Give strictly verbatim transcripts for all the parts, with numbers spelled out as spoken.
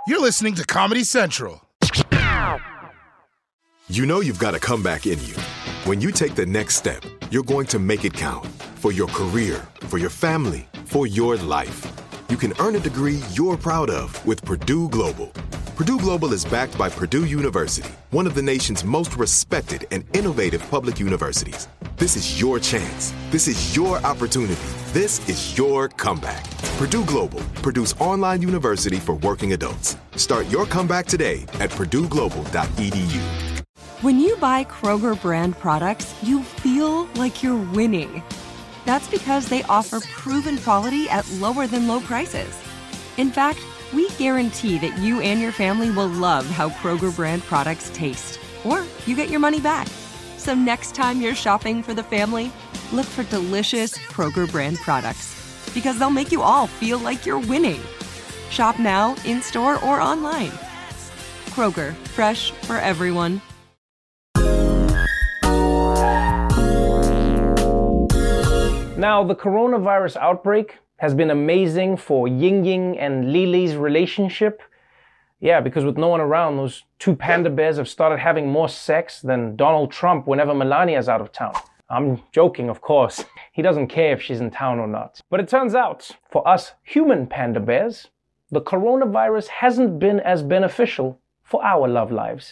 You're listening to Comedy Central. You know you've got a comeback in you. When you take the next step, you're going to make it count. For your career, for your family, for your life. You can earn a degree you're proud of with Purdue Global. Purdue Global is backed by Purdue University, one of the nation's most respected and innovative public universities. This is your chance. This is your opportunity. This is your comeback. Purdue Global, Purdue's online university for working adults. Start your comeback today at purdue global dot e d u. When you buy Kroger brand products, you feel like you're winning. That's because they offer proven quality at lower than low prices. In fact, we guarantee that you and your family will love how Kroger brand products taste, or you get your money back. So next time you're shopping for the family, look for delicious Kroger brand products, because they'll make you all feel like you're winning. Shop now, in-store, or online. Kroger, fresh for everyone. Now, the coronavirus outbreak has been amazing for Ying Ying and Lily's relationship. Yeah, because with no one around, those two panda bears have started having more sex than Donald Trump whenever Melania's out of town. I'm joking, of course. He doesn't care if she's in town or not. But it turns out, for us human panda bears, the coronavirus hasn't been as beneficial for our love lives.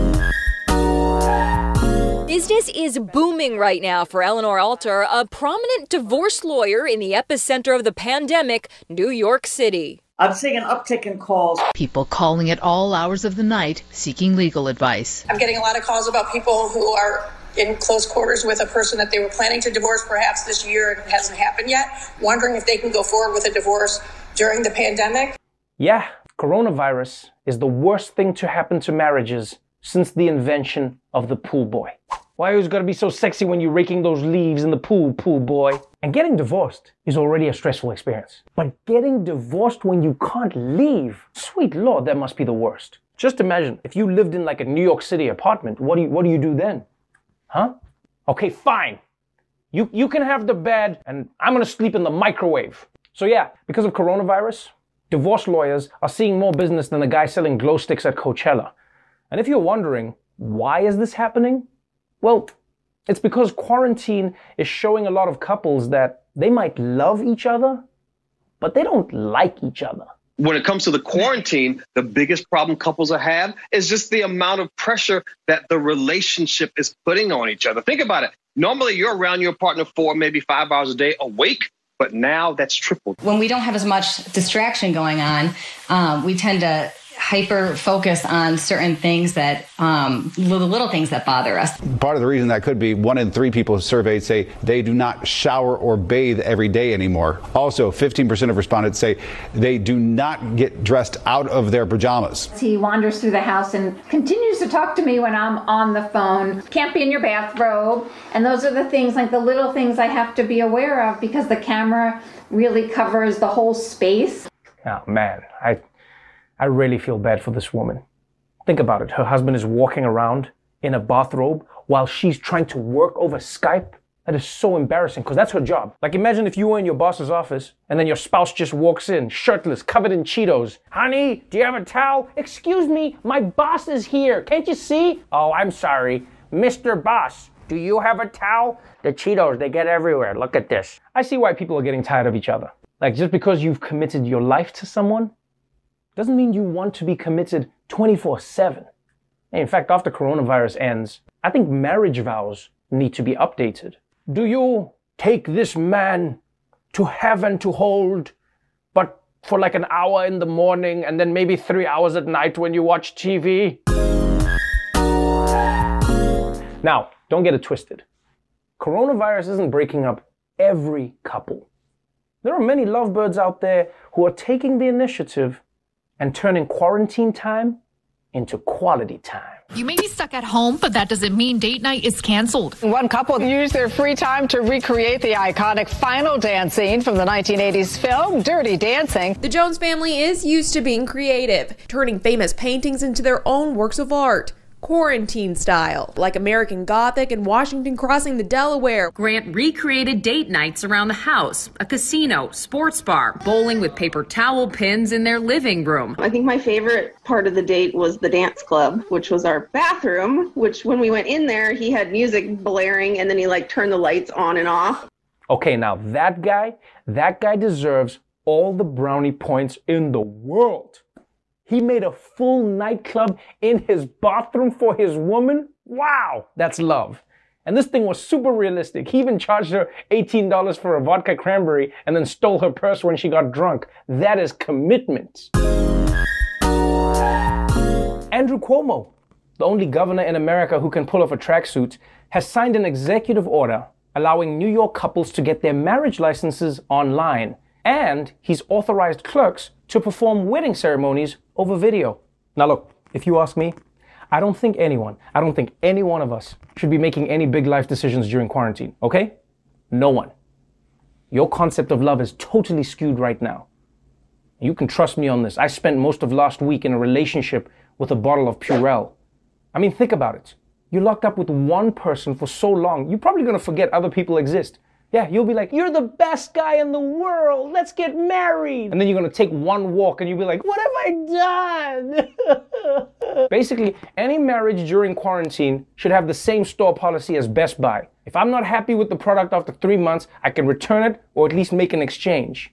Business is booming right now for Eleanor Alter, a prominent divorce lawyer in the epicenter of the pandemic, New York City. I'm seeing an uptick in calls. People calling at all hours of the night seeking legal advice. I'm getting a lot of calls about people who are in close quarters with a person that they were planning to divorce perhaps this year and it hasn't happened yet, wondering if they can go forward with a divorce during the pandemic. Yeah, coronavirus is the worst thing to happen to marriages since the invention of the pool boy. Why always gotta be so sexy when you're raking those leaves in the pool, pool boy? And getting divorced is already a stressful experience. But getting divorced when you can't leave, sweet Lord, that must be the worst. Just imagine, if you lived in like a New York City apartment, what do you, what do you do then? Huh? Okay, fine. You, you can have the bed and I'm gonna sleep in the microwave. So yeah, because of coronavirus, divorce lawyers are seeing more business than the guy selling glow sticks at Coachella. And if you're wondering, why is this happening? Well, it's because quarantine is showing a lot of couples that they might love each other, but they don't like each other. When it comes to the quarantine, the biggest problem couples are have is just the amount of pressure that the relationship is putting on each other. Think about it. Normally, you're around your partner four, maybe five hours a day awake, but now that's tripled. When we don't have as much distraction going on, um, we tend to hyper focus on certain things that, um, little, little things that bother us. Part of the reason that could be one in three people surveyed say they do not shower or bathe every day anymore. Also, fifteen percent of respondents say they do not get dressed out of their pajamas. He wanders through the house and continues to talk to me when I'm on the phone. Can't be in your bathrobe. And those are the things, like the little things I have to be aware of because the camera really covers the whole space. Oh man, I... I really feel bad for this woman. Think about it. Her husband is walking around in a bathrobe while she's trying to work over Skype. That is so embarrassing because that's her job. Like imagine if you were in your boss's office and then your spouse just walks in, shirtless, covered in Cheetos. Honey, do you have a towel? Excuse me, my boss is here. Can't you see? Oh, I'm sorry. Mister Boss, do you have a towel? The Cheetos, they get everywhere. Look at this. I see why people are getting tired of each other. Like just because you've committed your life to someone doesn't mean you want to be committed twenty-four seven. In fact, after coronavirus ends, I think marriage vows need to be updated. Do you take this man to heaven to hold, but for like an hour in the morning and then maybe three hours at night when you watch T V? Now, don't get it twisted. Coronavirus isn't breaking up every couple. There are many lovebirds out there who are taking the initiative and turning quarantine time into quality time. You may be stuck at home, but that doesn't mean date night is canceled. One couple used their free time to recreate the iconic final dance scene from the nineteen eighties film Dirty Dancing. The Jones family is used to being creative, turning famous paintings into their own works of art. quarantine style, like American Gothic and Washington crossing the Delaware. Grant recreated date nights around the house, a casino, sports bar, bowling with paper towel pins in their living room. I think my favorite part of the date was the dance club, which was our bathroom, which when we went in there, he had music blaring and then he like turned the lights on and off. Okay, now that guy, that guy deserves all the brownie points in the world. He made a full nightclub in his bathroom for his woman. Wow, that's love. And this thing was super realistic. He even charged her eighteen dollars for a vodka cranberry and then stole her purse when she got drunk. That is commitment. Andrew Cuomo, the only governor in America who can pull off a tracksuit, has signed an executive order allowing New York couples to get their marriage licenses online. And he's authorized clerks to perform wedding ceremonies over video. Now look, if you ask me, I don't think anyone, I don't think any one of us should be making any big life decisions during quarantine, okay? No one. Your concept of love is totally skewed right now. You can trust me on this. I spent most of last week in a relationship with a bottle of Purell. I mean, think about it. You're locked up with one person for so long, you're probably gonna forget other people exist. Yeah, you'll be like, you're the best guy in the world, let's get married. And then you're gonna take one walk and you'll be like, what have I done? Basically, any marriage during quarantine should have the same store policy as Best Buy. If I'm not happy with the product after three months, I can return it or at least make an exchange.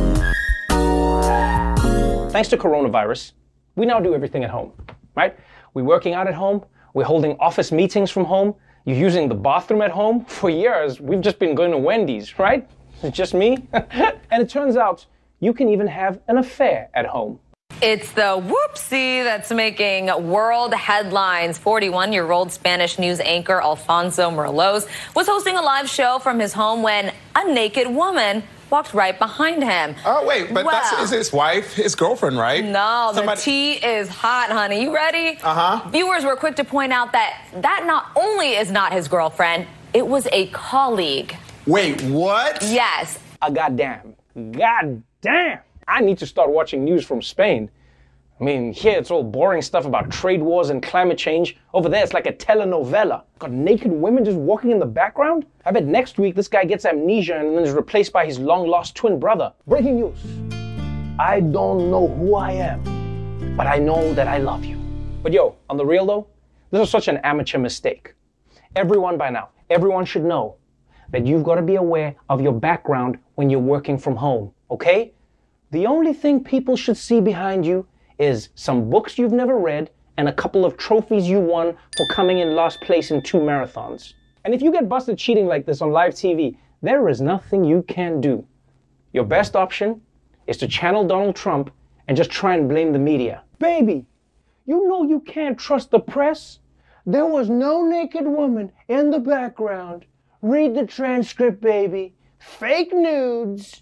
Thanks to coronavirus, we now do everything at home, right? We're working out at home, we're holding office meetings from home, you're using the bathroom at home. For years, we've just been going to Wendy's, right? It's just me. And it turns out you can even have an affair at home. It's the whoopsie that's making world headlines. forty-one-year-old Spanish news anchor Alfonso Merlos was hosting a live show from his home when a naked woman walked right behind him. Oh, wait, but well, that's is his wife, his girlfriend, right? No, Somebody... the tea is hot, honey. You ready? Uh-huh. Viewers were quick to point out that that not only is not his girlfriend, it was a colleague. Wait, what? Yes. A goddamn. Goddamn. I need to start watching news from Spain. I mean, here it's all boring stuff about trade wars and climate change. Over there, it's like a telenovela. Got naked women just walking in the background? I bet next week this guy gets amnesia and then is replaced by his long-lost twin brother. Breaking news. I don't know who I am, but I know that I love you. But yo, on the real though, this is such an amateur mistake. Everyone by now, everyone should know that you've got to be aware of your background when you're working from home, okay? The only thing people should see behind you is some books you've never read and a couple of trophies you won for coming in last place in two marathons. And if you get busted cheating like this on live T V, there is nothing you can do. Your best option is to channel Donald Trump and just try and blame the media. Baby, you know you can't trust the press. There was no naked woman in the background. Read the transcript, baby. Fake nudes.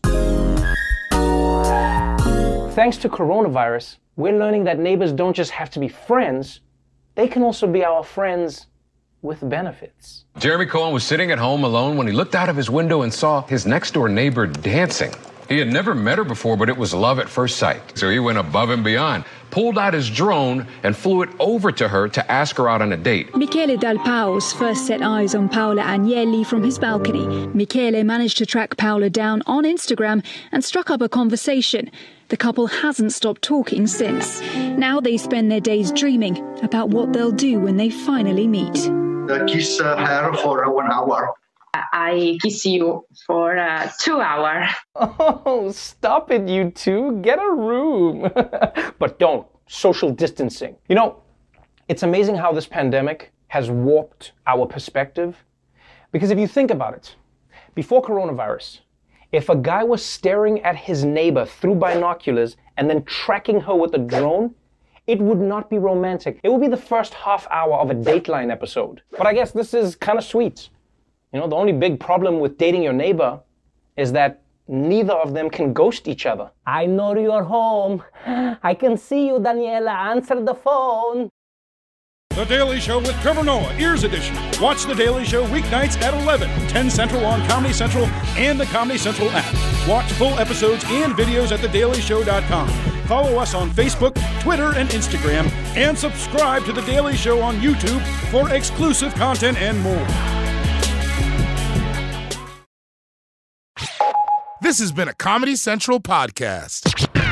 Thanks to coronavirus, we're learning that neighbors don't just have to be friends, they can also be our friends with benefits. Jeremy Cohen was sitting at home alone when he looked out of his window and saw his next-door neighbor dancing. He had never met her before, but it was love at first sight. So he went above and beyond, pulled out his drone and flew it over to her to ask her out on a date. Michele Del Pao's first set eyes on Paola Agnelli from his balcony. Michele managed to track Paola down on Instagram and struck up a conversation. The couple hasn't stopped talking since. Now they spend their days dreaming about what they'll do when they finally meet. I kiss uh, her for one hour. I kiss you for uh, two hours. Oh, stop it, you two. Get a room. But don't. Social distancing. You know, it's amazing how this pandemic has warped our perspective. Because if you think about it, before coronavirus, if a guy was staring at his neighbor through binoculars and then tracking her with a drone, it would not be romantic. It would be the first half hour of a Dateline episode. But I guess this is kind of sweet. You know, the only big problem with dating your neighbor is that neither of them can ghost each other. I know you're home. I can see you, Daniela. Answer the phone. The Daily Show with Trevor Noah, Ears Edition. Watch The Daily Show weeknights at eleven, ten Central on Comedy Central and the Comedy Central app. Watch full episodes and videos at the daily show dot com. Follow us on Facebook, Twitter, and Instagram, and subscribe to The Daily Show on YouTube for exclusive content and more. This has been a Comedy Central podcast.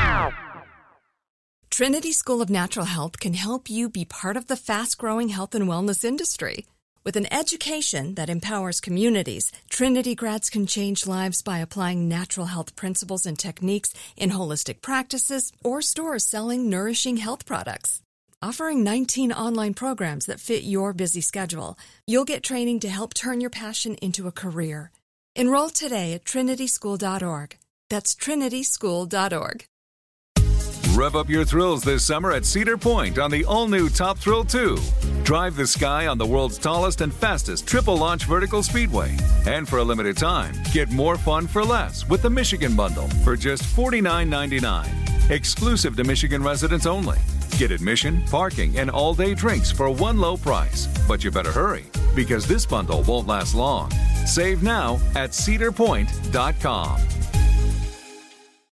Trinity School of Natural Health can help you be part of the fast-growing health and wellness industry. With an education that empowers communities, Trinity grads can change lives by applying natural health principles and techniques in holistic practices or stores selling nourishing health products. Offering nineteen online programs that fit your busy schedule, you'll get training to help turn your passion into a career. Enroll today at trinity school dot org. That's trinity school dot org. Rev up your thrills this summer at Cedar Point on the all-new Top Thrill two. Drive the sky on the world's tallest and fastest triple-launch vertical speedway. And for a limited time, get more fun for less with the Michigan Bundle for just forty-nine ninety-nine. Exclusive to Michigan residents only. Get admission, parking, and all-day drinks for one low price. But you better hurry, because this bundle won't last long. Save now at cedar point dot com.